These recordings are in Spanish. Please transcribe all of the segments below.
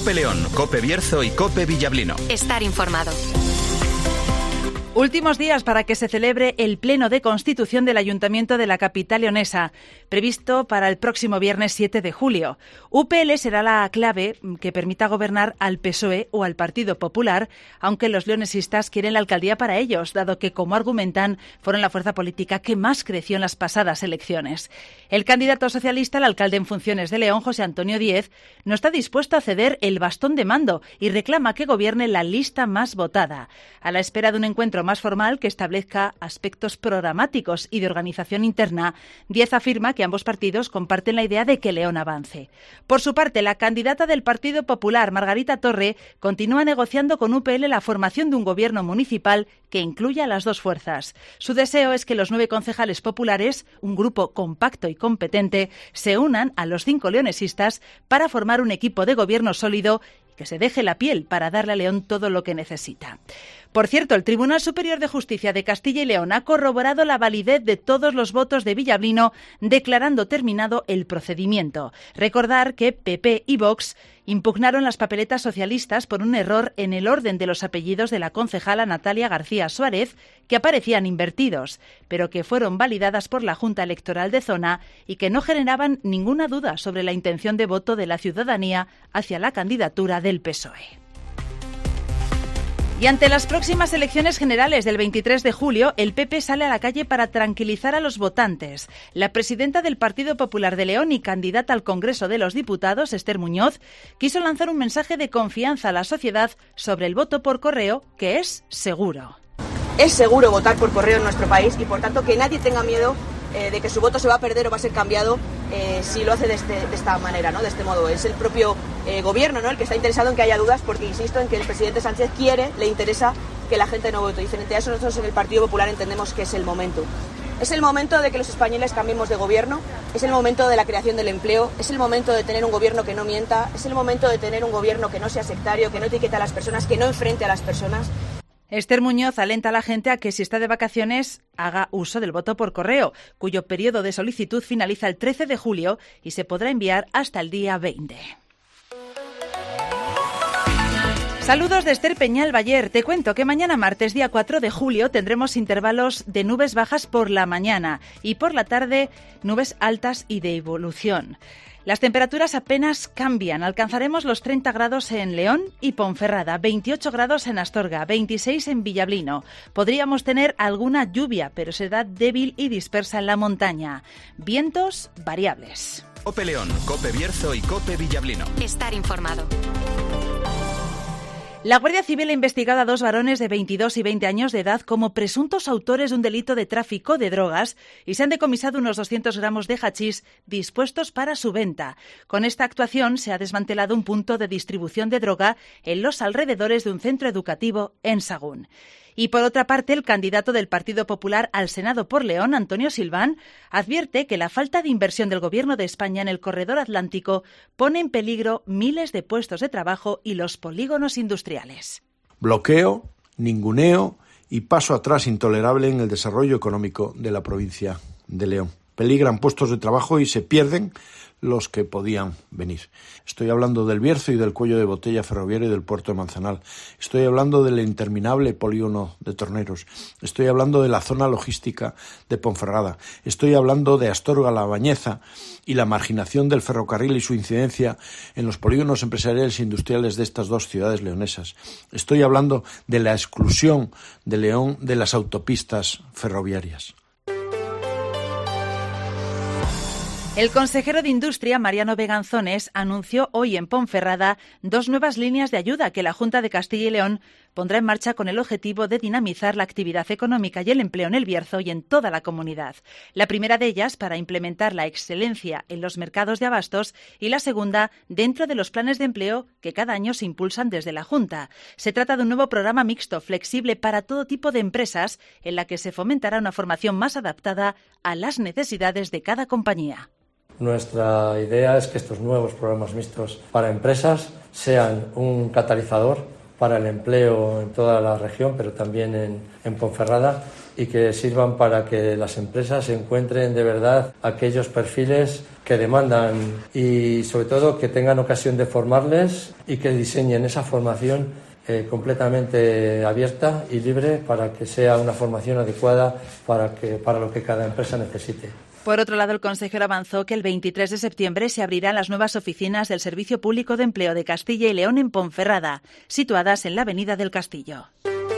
COPE León, COPE Bierzo y COPE Villablino. Estar informado. Últimos días para que se celebre el Pleno de Constitución del Ayuntamiento de la capital leonesa, previsto para el próximo viernes 7 de julio. UPL será la clave que permita gobernar al PSOE o al Partido Popular, aunque los leonesistas quieren la alcaldía para ellos, dado que, como argumentan, fueron la fuerza política que más creció en las pasadas elecciones. El candidato socialista al alcalde en funciones de León, José Antonio Díez, no está dispuesto a ceder el bastón de mando y reclama que gobierne la lista más votada. A la espera de un encuentro más formal que establezca aspectos programáticos y de organización interna, Díez afirma que ambos partidos comparten la idea de que León avance. Por su parte, la candidata del Partido Popular, Margarita Torre, continúa negociando con UPL la formación de un gobierno municipal que incluya a las dos fuerzas. Su deseo es que los 9 concejales populares, un grupo compacto y competente, se unan a los 5 leonesistas para formar un equipo de gobierno sólido que se deje la piel para darle a León todo lo que necesita. Por cierto, el Tribunal Superior de Justicia de Castilla y León ha corroborado la validez de todos los votos de Villablino, declarando terminado el procedimiento. Recordar que PP y Vox impugnaron las papeletas socialistas por un error en el orden de los apellidos de la concejala Natalia García Suárez, que aparecían invertidos, pero que fueron validadas por la Junta Electoral de Zona y que no generaban ninguna duda sobre la intención de voto de la ciudadanía hacia la candidatura del PSOE. Y ante las próximas elecciones generales del 23 de julio, el PP sale a la calle para tranquilizar a los votantes. La presidenta del Partido Popular de León y candidata al Congreso de los Diputados, Esther Muñoz, quiso lanzar un mensaje de confianza a la sociedad sobre el voto por correo, que es seguro. Es seguro votar por correo en nuestro país y, por tanto, que nadie tenga miedo de que su voto se va a perder o va a ser cambiado si lo hace de esta manera, ¿no? De este modo. Es el propio gobierno, ¿no?, el que está interesado en que haya dudas, porque insisto en que el presidente Sánchez le interesa que la gente no vote. Y frente a eso, nosotros en el Partido Popular entendemos que es el momento. Es el momento de que los españoles cambiemos de gobierno, es el momento de la creación del empleo, es el momento de tener un gobierno que no mienta, es el momento de tener un gobierno que no sea sectario, que no etiquete a las personas, que no enfrente a las personas. Esther Muñoz alenta a la gente a que, si está de vacaciones, haga uso del voto por correo, cuyo periodo de solicitud finaliza el 13 de julio y se podrá enviar hasta el día 20. Saludos de Esther Peñal Bayer. Te cuento que mañana martes, día 4 de julio, tendremos intervalos de nubes bajas por la mañana y por la tarde nubes altas y de evolución. Las temperaturas apenas cambian. Alcanzaremos los 30 grados en León y Ponferrada, 28 grados en Astorga, 26 en Villablino. Podríamos tener alguna lluvia, pero será débil y dispersa en la montaña. Vientos variables. COPE León, COPE Bierzo y COPE Villablino. Estar informado. La Guardia Civil ha investigado a 2 varones de 22 y 20 años de edad como presuntos autores de un delito de tráfico de drogas y se han decomisado unos 200 gramos de hachís dispuestos para su venta. Con esta actuación se ha desmantelado un punto de distribución de droga en los alrededores de un centro educativo en Sagún. Y por otra parte, el candidato del Partido Popular al Senado por León, Antonio Silván, advierte que la falta de inversión del Gobierno de España en el corredor atlántico pone en peligro miles de puestos de trabajo y los polígonos industriales. Bloqueo, ninguneo y paso atrás intolerable en el desarrollo económico de la provincia de León. Peligran puestos de trabajo y se pierden los que podían venir. Estoy hablando del Bierzo y del cuello de botella ferroviario del puerto de Manzanal. Estoy hablando del interminable polígono de Torneros. Estoy hablando de la zona logística de Ponferrada. Estoy hablando de Astorga-La Bañeza y la marginación del ferrocarril y su incidencia en los polígonos empresariales e industriales de estas 2 ciudades leonesas. Estoy hablando de la exclusión de León de las autopistas ferroviarias. El consejero de Industria, Mariano Beganzones, anunció hoy en Ponferrada 2 nuevas líneas de ayuda que la Junta de Castilla y León pondrá en marcha con el objetivo de dinamizar la actividad económica y el empleo en el Bierzo y en toda la comunidad. La primera de ellas para implementar la excelencia en los mercados de abastos y la segunda dentro de los planes de empleo que cada año se impulsan desde la Junta. Se trata de un nuevo programa mixto, flexible para todo tipo de empresas, en la que se fomentará una formación más adaptada a las necesidades de cada compañía. Nuestra idea es que estos nuevos programas mixtos para empresas sean un catalizador para el empleo en toda la región, pero también en Ponferrada, y que sirvan para que las empresas encuentren de verdad aquellos perfiles que demandan y sobre todo que tengan ocasión de formarles y que diseñen esa formación completamente abierta y libre para que sea una formación adecuada para lo que cada empresa necesite. Por otro lado, el consejero avanzó que el 23 de septiembre se abrirán las nuevas oficinas del Servicio Público de Empleo de Castilla y León en Ponferrada, situadas en la Avenida del Castillo.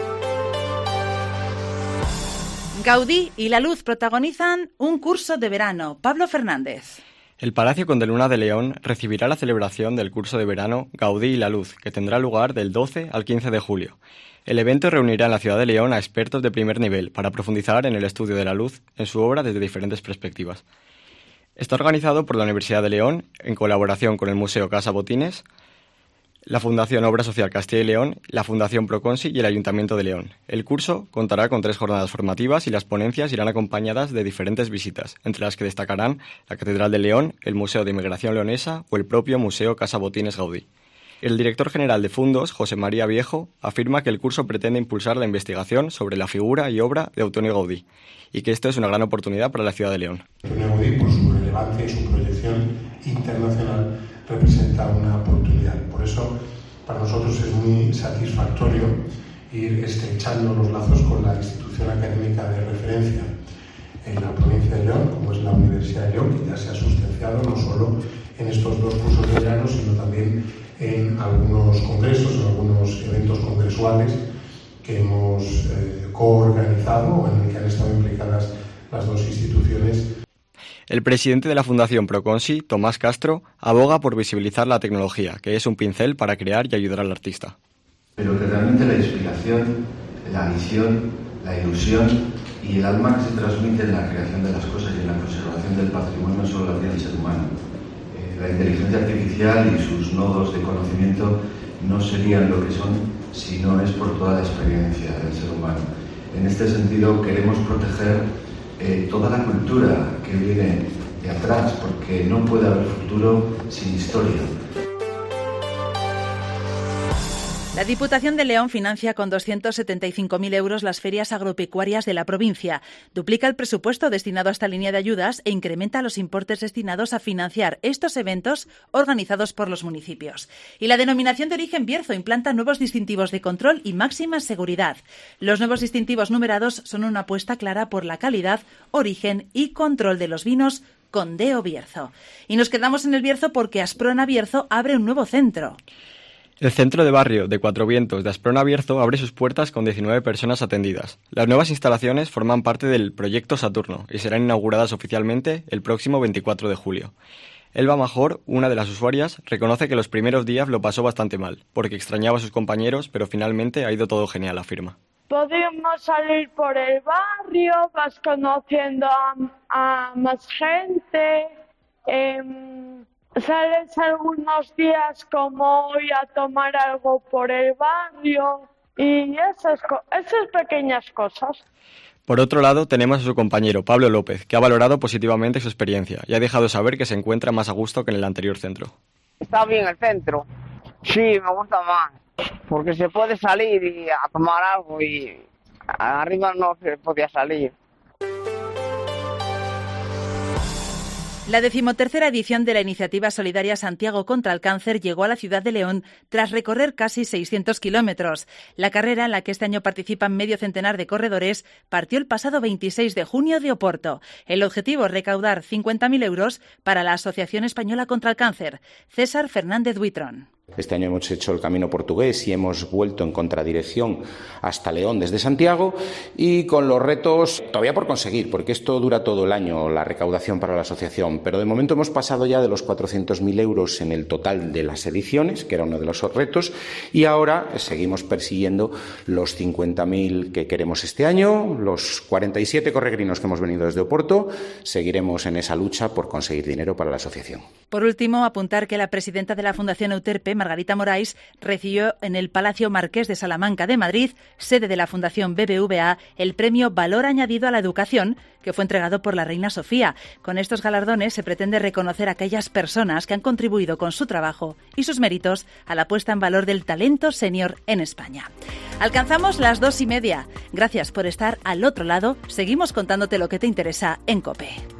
Gaudí y La Luz protagonizan un curso de verano. Pablo Fernández. El Palacio Conde Luna de León recibirá la celebración del curso de verano Gaudí y La Luz, que tendrá lugar del 12 al 15 de julio. El evento reunirá en la ciudad de León a expertos de primer nivel para profundizar en el estudio de la luz en su obra desde diferentes perspectivas. Está organizado por la Universidad de León en colaboración con el Museo Casa Botines, la Fundación Obra Social Castilla y León, la Fundación Proconsi y el Ayuntamiento de León. El curso contará con 3 jornadas formativas y las ponencias irán acompañadas de diferentes visitas, entre las que destacarán la Catedral de León, el Museo de Inmigración Leonesa o el propio Museo Casa Botines Gaudí. El director general de Fundos, José María Viejo, afirma que el curso pretende impulsar la investigación sobre la figura y obra de Antonio Gaudí y que esto es una gran oportunidad para la ciudad de León. Antonio Gaudí, por su relevancia y su proyección internacional, representa una oportunidad. Por eso, para nosotros es muy satisfactorio ir estrechando los lazos con la institución académica de referencia en la provincia de León, como es la Universidad de León, que ya se ha sustanciado no solo en estos 2 cursos de verano, sino también en algunos congresos, en algunos eventos congresuales que hemos coorganizado o en el que han estado implicadas las 2 instituciones. El presidente de la Fundación Proconsi, Tomás Castro, aboga por visibilizar la tecnología, que es un pincel para crear y ayudar al artista. Pero que realmente la inspiración, la visión, la ilusión y el alma que se transmite en la creación de las cosas y en la conservación del patrimonio solo la tiene el ser humano. La inteligencia artificial y sus nodos de conocimiento no serían lo que son si no es por toda la experiencia del ser humano. En este sentido, queremos proteger toda la cultura que viene de atrás, porque no puede haber futuro sin historia. La Diputación de León financia con 275.000 euros las ferias agropecuarias de la provincia, duplica el presupuesto destinado a esta línea de ayudas e incrementa los importes destinados a financiar estos eventos organizados por los municipios. Y la denominación de origen Bierzo implanta nuevos distintivos de control y máxima seguridad. Los nuevos distintivos numerados son una apuesta clara por la calidad, origen y control de los vinos Condeo Bierzo. Y nos quedamos en el Bierzo porque Asprona Bierzo abre un nuevo centro. El centro de barrio de Cuatro Vientos de Asprona Bierzo abre sus puertas con 19 personas atendidas. Las nuevas instalaciones forman parte del proyecto Saturno y serán inauguradas oficialmente el próximo 24 de julio. Elba Major, una de las usuarias, reconoce que los primeros días lo pasó bastante mal, porque extrañaba a sus compañeros, pero finalmente ha ido todo genial, afirma. Podemos salir por el barrio, vas conociendo a más gente, sales algunos días como hoy a tomar algo por el barrio y esas pequeñas cosas. Por otro lado, tenemos a su compañero Pablo López, que ha valorado positivamente su experiencia y ha dejado saber que se encuentra más a gusto que en el anterior centro. Está bien el centro, sí, me gusta más, porque se puede salir y a tomar algo y arriba no se podía salir. La 13ª edición de la iniciativa solidaria Santiago contra el Cáncer llegó a la ciudad de León tras recorrer casi 600 kilómetros. La carrera, en la que este año participan medio centenar de corredores, partió el pasado 26 de junio de Oporto. El objetivo es recaudar 50.000 euros para la Asociación Española contra el Cáncer. César Fernández Buitrón. Este año hemos hecho el camino portugués y hemos vuelto en contradirección hasta León desde Santiago y con los retos todavía por conseguir, porque esto dura todo el año, la recaudación para la asociación, pero de momento hemos pasado ya de los 400.000 euros en el total de las ediciones, que era uno de los retos, y ahora seguimos persiguiendo los 50.000 que queremos este año, los 47 corregrinos que hemos venido desde Oporto, seguiremos en esa lucha por conseguir dinero para la asociación. Por último, apuntar que la presidenta de la Fundación Euterpe, Margarita Moraes, recibió en el Palacio Marqués de Salamanca de Madrid, sede de la Fundación BBVA, el premio Valor Añadido a la Educación, que fue entregado por la Reina Sofía. Con estos galardones se pretende reconocer a aquellas personas que han contribuido con su trabajo y sus méritos a la puesta en valor del talento senior en España. Alcanzamos las 2:30. Gracias por estar al otro lado. Seguimos contándote lo que te interesa en COPE.